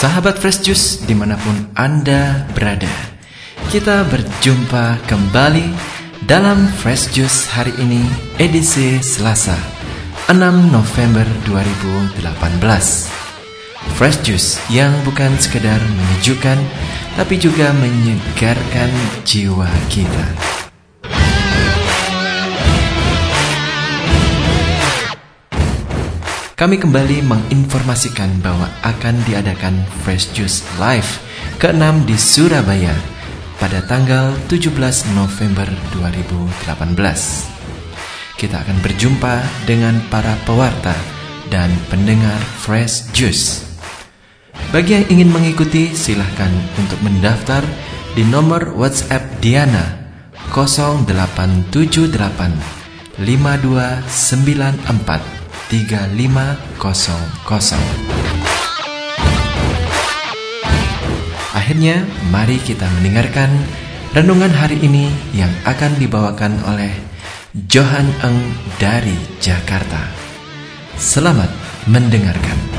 Sahabat Fresh Juice dimanapun Anda berada, kita berjumpa kembali dalam Fresh Juice hari ini, edisi Selasa 6 November 2018. Fresh Juice yang bukan sekedar menyejukkan, tapi juga menyegarkan jiwa kita. Kami kembali menginformasikan bahwa akan diadakan Fresh Juice Live ke-6 di Surabaya pada tanggal 17 November 2018. Kita akan berjumpa dengan para pewarta dan pendengar Fresh Juice. Bagi yang ingin mengikuti, silahkan untuk mendaftar di nomor WhatsApp Diana 0878 5294 3500. Akhirnya, mari kita mendengarkan renungan hari ini yang akan dibawakan oleh Johan Eng dari Jakarta. Selamat mendengarkan.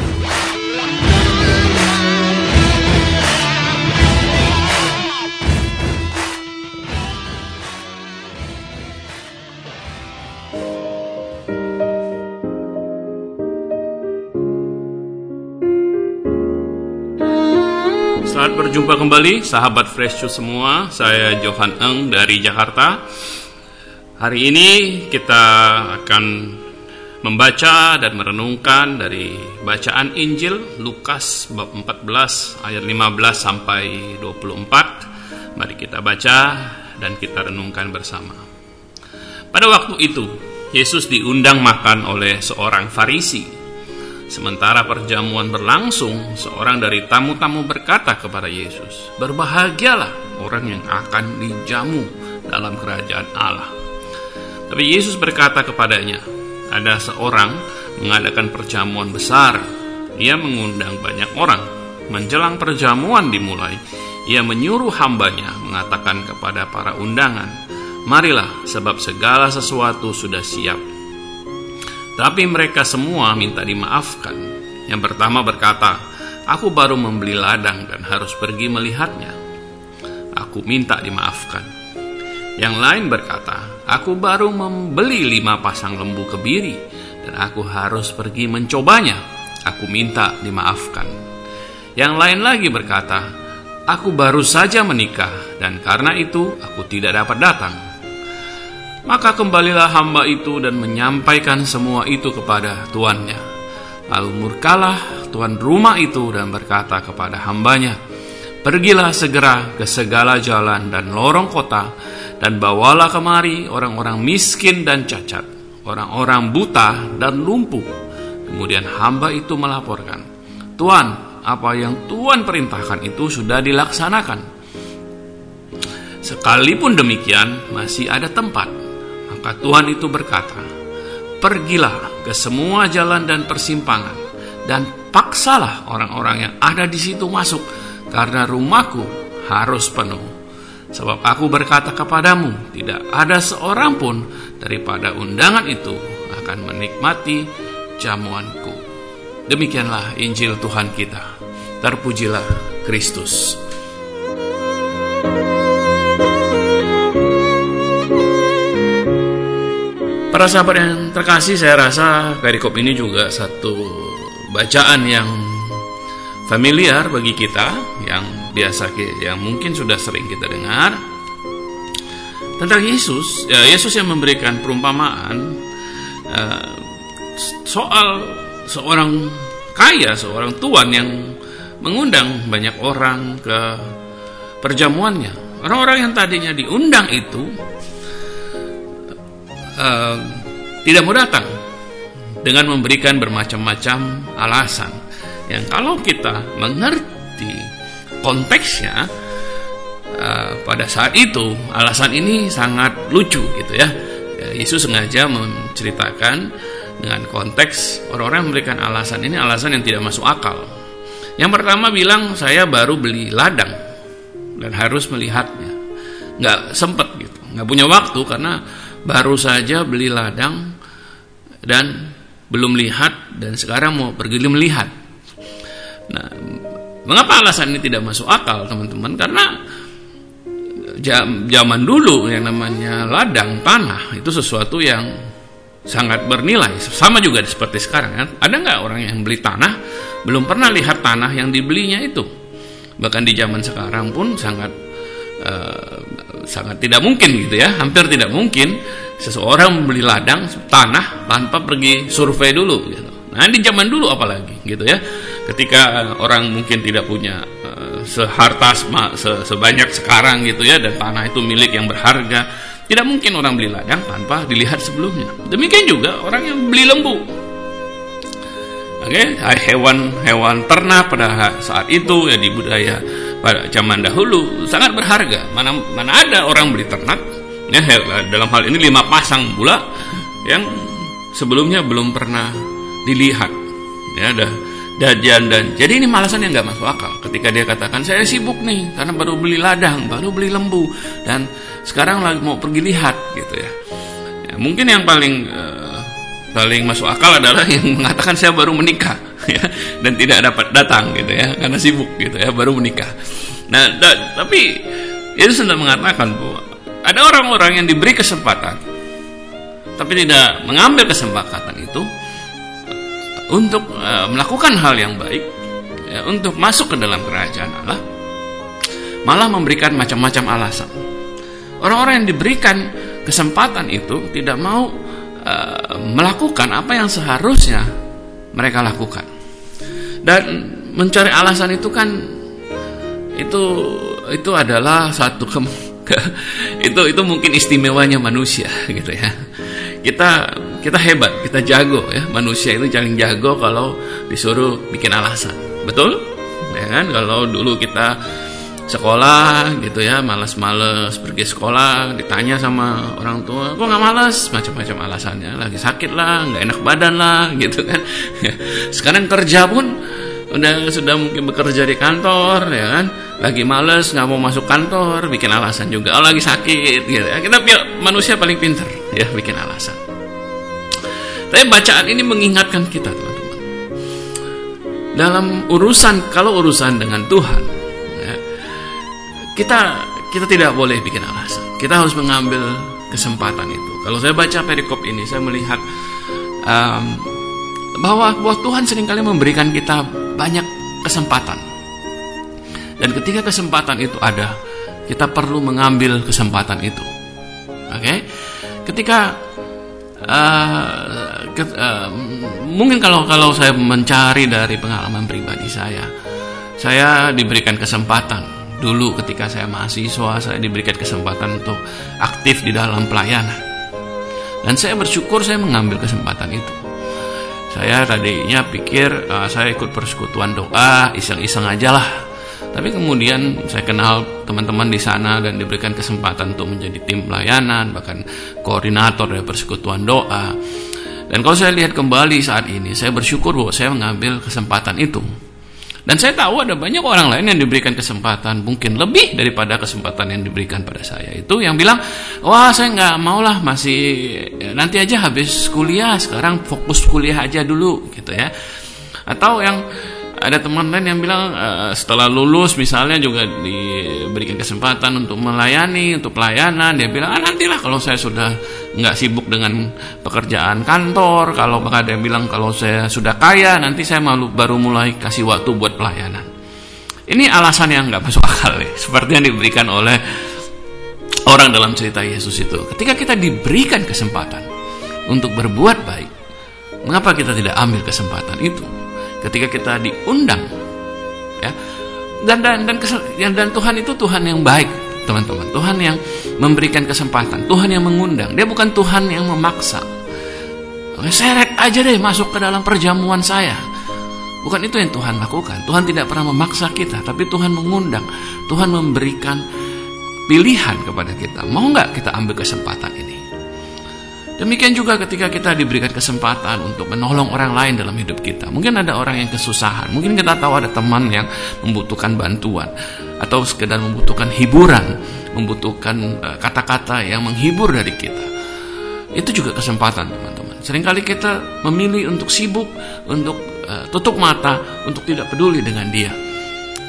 Selamat berjumpa kembali sahabat Fresh Juice semua. Saya Johan Eng dari Jakarta. Hari ini kita akan membaca dan merenungkan dari bacaan Injil Lukas bab 14 ayat 15 sampai 24. Mari kita baca dan kita renungkan bersama. Pada waktu itu Yesus diundang makan oleh seorang Farisi. Sementara perjamuan berlangsung, seorang dari tamu-tamu berkata kepada Yesus, "Berbahagialah orang yang akan dijamu dalam kerajaan Allah." Tapi Yesus berkata kepadanya, "Ada seorang mengadakan perjamuan besar. Ia mengundang banyak orang. Menjelang perjamuan dimulai, ia menyuruh hambanya mengatakan kepada para undangan, 'Marilah, sebab segala sesuatu sudah siap.' Tapi mereka semua minta dimaafkan. Yang pertama berkata, 'Aku baru membeli ladang dan harus pergi melihatnya. Aku minta dimaafkan.' Yang lain berkata, 'Aku baru membeli 5 pasang lembu kebiri dan aku harus pergi mencobanya. Aku minta dimaafkan.' Yang lain lagi berkata, 'Aku baru saja menikah dan karena itu aku tidak dapat datang.' Maka kembalilah hamba itu dan menyampaikan semua itu kepada tuannya. Lalu murkalah tuan rumah itu dan berkata kepada hambanya, 'Pergilah segera ke segala jalan dan lorong kota, dan bawalah kemari orang-orang miskin dan cacat, orang-orang buta dan lumpuh.' Kemudian hamba itu melaporkan, 'Tuan, apa yang Tuan perintahkan itu sudah dilaksanakan. Sekalipun demikian, masih ada tempat.' Maka Tuhan itu berkata, 'Pergilah ke semua jalan dan persimpangan, dan paksalah orang-orang yang ada di situ masuk, karena rumahku harus penuh. Sebab aku berkata kepadamu, tidak ada seorang pun daripada undangan itu akan menikmati jamuanku.'" Demikianlah Injil Tuhan kita. Terpujilah Kristus. Para sahabat yang terkasih, saya rasa perikop ini juga satu bacaan yang familiar bagi kita, yang biasa, yang mungkin sudah sering kita dengar tentang Yesus. Yesus yang memberikan perumpamaan soal seorang kaya, seorang tuan yang mengundang banyak orang ke perjamuannya. Orang-orang yang tadinya diundang itu tidak mau datang dengan memberikan bermacam-macam alasan yang kalau kita mengerti konteksnya, pada saat itu alasan ini sangat lucu gitu ya. Yesus sengaja menceritakan dengan konteks orang-orang memberikan alasan ini, alasan yang tidak masuk akal. Yang pertama bilang, "Saya baru beli ladang dan harus melihatnya, nggak sempet gitu, nggak punya waktu karena baru saja beli ladang dan belum lihat dan sekarang mau pergi melihat." Nah, Mengapa alasan ini tidak masuk akal, teman-teman? Karena zaman dulu yang namanya ladang tanah itu sesuatu yang sangat bernilai. Sama juga seperti sekarang kan. Ada nggak orang yang beli tanah belum pernah lihat tanah yang dibelinya itu? Bahkan di zaman sekarang pun sangat tidak mungkin gitu ya, hampir tidak mungkin seseorang membeli ladang tanah tanpa pergi survei dulu gitu. Nah di zaman dulu apalagi gitu ya, ketika orang mungkin tidak punya seharta sebanyak sekarang gitu ya, dan tanah itu milik yang berharga, tidak mungkin orang beli ladang tanpa dilihat sebelumnya. Demikian juga orang yang beli lembu. Hewan ternak pada saat itu ya, di budaya pada zaman dahulu sangat berharga. Mana ada orang beli ternak ya, dalam hal ini 5 pasang pula yang sebelumnya belum pernah dilihat ya, dan jadi ini alasan yang nggak masuk akal ketika dia katakan saya sibuk nih karena baru beli ladang, baru beli lembu, dan sekarang lagi mau pergi lihat gitu ya. Mungkin yang paling masuk akal adalah yang mengatakan saya baru menikah ya, dan tidak dapat datang gitu ya karena sibuk gitu ya, baru menikah. Nah, tapi itu sudah mengatakan bahwa ada orang-orang yang diberi kesempatan tapi tidak mengambil kesempatan itu untuk melakukan hal yang baik ya, untuk masuk ke dalam kerajaan Allah, malah memberikan macam-macam alasan. Orang-orang yang diberikan kesempatan itu tidak mau melakukan apa yang seharusnya mereka lakukan, dan mencari alasan itu kan itu adalah satu itu mungkin istimewanya manusia gitu ya. Kita hebat, kita jago ya, manusia itu paling jago kalau disuruh bikin alasan, betul ya kan? Kalau dulu kita sekolah gitu ya, malas-malas pergi sekolah, ditanya sama orang tua, kok nggak malas? Macam-macam alasannya, lagi sakit lah, nggak enak badan lah gitu kan. Sekarang kerja pun sudah mungkin bekerja di kantor ya kan, lagi malas, nggak mau masuk kantor, bikin alasan juga, oh lagi sakit gitu ya. Kita manusia paling pintar ya bikin alasan. Tapi bacaan ini mengingatkan kita, teman-teman, dalam kalau urusan dengan Tuhan, kita tidak boleh bikin alasan. Kita harus mengambil kesempatan itu. Kalau saya baca perikop ini, saya melihat bahwa Tuhan seringkali memberikan kita banyak kesempatan. Dan ketika kesempatan itu ada, kita perlu mengambil kesempatan itu. Oke? Ketika mungkin kalau saya mencari dari pengalaman pribadi saya diberikan kesempatan. Dulu ketika saya mahasiswa, saya diberikan kesempatan untuk aktif di dalam pelayanan. Dan saya bersyukur saya mengambil kesempatan itu. Saya tadinya pikir saya ikut persekutuan doa, iseng-iseng aja lah. Tapi kemudian saya kenal teman-teman di sana dan diberikan kesempatan untuk menjadi tim pelayanan, bahkan koordinator dari persekutuan doa. Dan kalau saya lihat kembali saat ini, saya bersyukur bahwa saya mengambil kesempatan itu. Dan saya tahu ada banyak orang lain yang diberikan kesempatan mungkin lebih daripada kesempatan yang diberikan pada saya. Itu yang bilang, wah saya nggak mau lah, masih nanti aja habis kuliah, sekarang fokus kuliah aja dulu gitu ya. Atau yang ada teman lain yang bilang setelah lulus misalnya juga diberikan kesempatan untuk melayani, untuk pelayanan. Dia bilang, nantilah kalau saya sudah nggak sibuk dengan pekerjaan kantor. Kalau bahkan dia bilang kalau saya sudah kaya, nanti saya baru mulai kasih waktu buat pelayanan. Ini alasan yang nggak masuk akal ya, seperti yang diberikan oleh orang dalam cerita Yesus itu. Ketika kita diberikan kesempatan untuk berbuat baik, mengapa kita tidak ambil kesempatan itu? Ketika kita diundang ya, dan Tuhan itu Tuhan yang baik, teman-teman. Tuhan yang memberikan kesempatan, Tuhan yang mengundang. Dia bukan Tuhan yang memaksa. Seret aja deh masuk ke dalam perjamuan saya. Bukan itu yang Tuhan lakukan. Tuhan tidak pernah memaksa kita, tapi Tuhan mengundang. Tuhan memberikan pilihan kepada kita. Mau nggak kita ambil kesempatan ini? Demikian juga ketika kita diberikan kesempatan untuk menolong orang lain dalam hidup kita. Mungkin ada orang yang kesusahan. Mungkin kita tahu ada teman yang membutuhkan bantuan, atau sekedar membutuhkan hiburan, membutuhkan kata-kata yang menghibur dari kita. Itu juga kesempatan, teman-teman. Seringkali kita memilih untuk sibuk, untuk tutup mata, untuk tidak peduli dengan dia.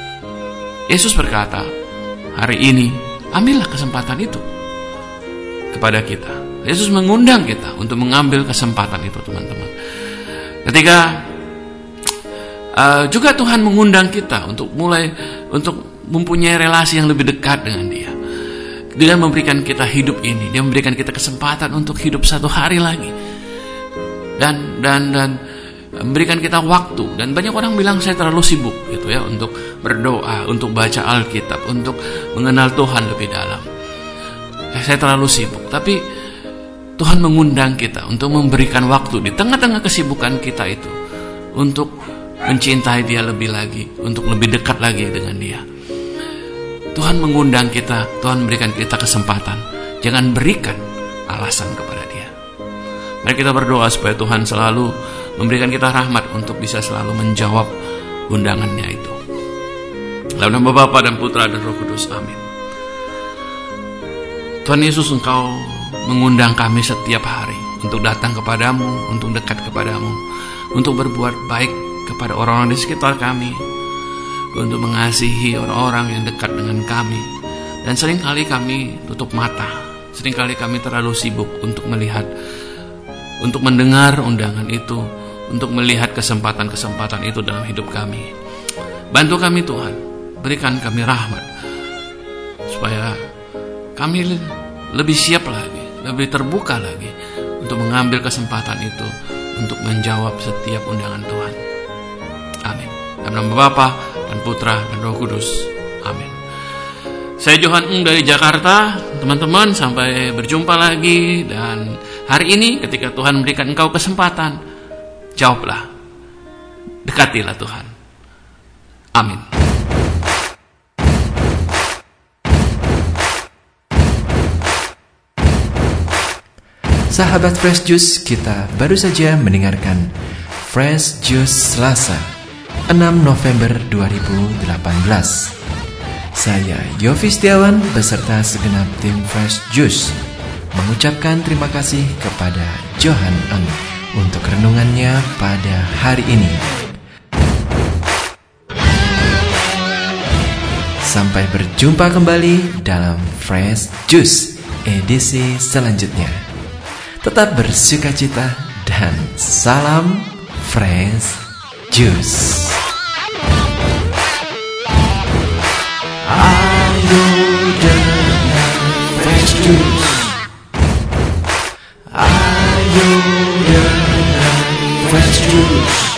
Yesus berkata, hari ini ambillah kesempatan itu kepada kita. Yesus mengundang kita untuk mengambil kesempatan itu, teman-teman. Ketika juga Tuhan mengundang kita untuk mempunyai relasi yang lebih dekat dengan Dia. Dia memberikan kita hidup ini, Dia memberikan kita kesempatan untuk hidup satu hari lagi, dan memberikan kita waktu. Dan banyak orang bilang saya terlalu sibuk gitu ya untuk berdoa, untuk baca Alkitab, untuk mengenal Tuhan lebih dalam. Saya terlalu sibuk. Tapi Tuhan mengundang kita untuk memberikan waktu di tengah-tengah kesibukan kita itu untuk mencintai Dia lebih lagi, untuk lebih dekat lagi dengan Dia. Tuhan mengundang kita, Tuhan memberikan kita kesempatan. Jangan berikan alasan kepada Dia. Mari kita berdoa supaya Tuhan selalu memberikan kita rahmat untuk bisa selalu menjawab undangannya itu. Dalam nama Bapa dan Putra dan Roh Kudus, amin. Tuhan Yesus, Engkau mengundang kami setiap hari untuk datang kepadamu, untuk dekat kepadamu, untuk berbuat baik kepada orang-orang di sekitar kami, untuk mengasihi orang-orang yang dekat dengan kami. Dan seringkali kami tutup mata, seringkali kami terlalu sibuk untuk melihat, untuk mendengar undangan itu, untuk melihat kesempatan-kesempatan itu dalam hidup kami. Bantu kami Tuhan, berikan kami rahmat, supaya kami lebih siap lagi, lebih terbuka lagi untuk mengambil kesempatan itu, untuk menjawab setiap undangan Tuhan. Amin. Dalam nama Bapa dan Putra dan Roh Kudus, amin. Saya Johan Eng dari Jakarta. Teman-teman, sampai berjumpa lagi. Dan hari ini ketika Tuhan memberikan engkau kesempatan, jawablah, dekatilah Tuhan. Amin. Sahabat Fresh Juice, kita baru saja mendengarkan Fresh Juice Selasa 6 November 2018. Saya Yofi Setiawan beserta segenap tim Fresh Juice mengucapkan terima kasih kepada Johan Eng untuk renungannya pada hari ini. Sampai berjumpa kembali dalam Fresh Juice edisi selanjutnya. Tetap bersukacita dan salam Fresh Juice. Ayo dengan Fresh Juice. Ayo dengan Fresh Juice.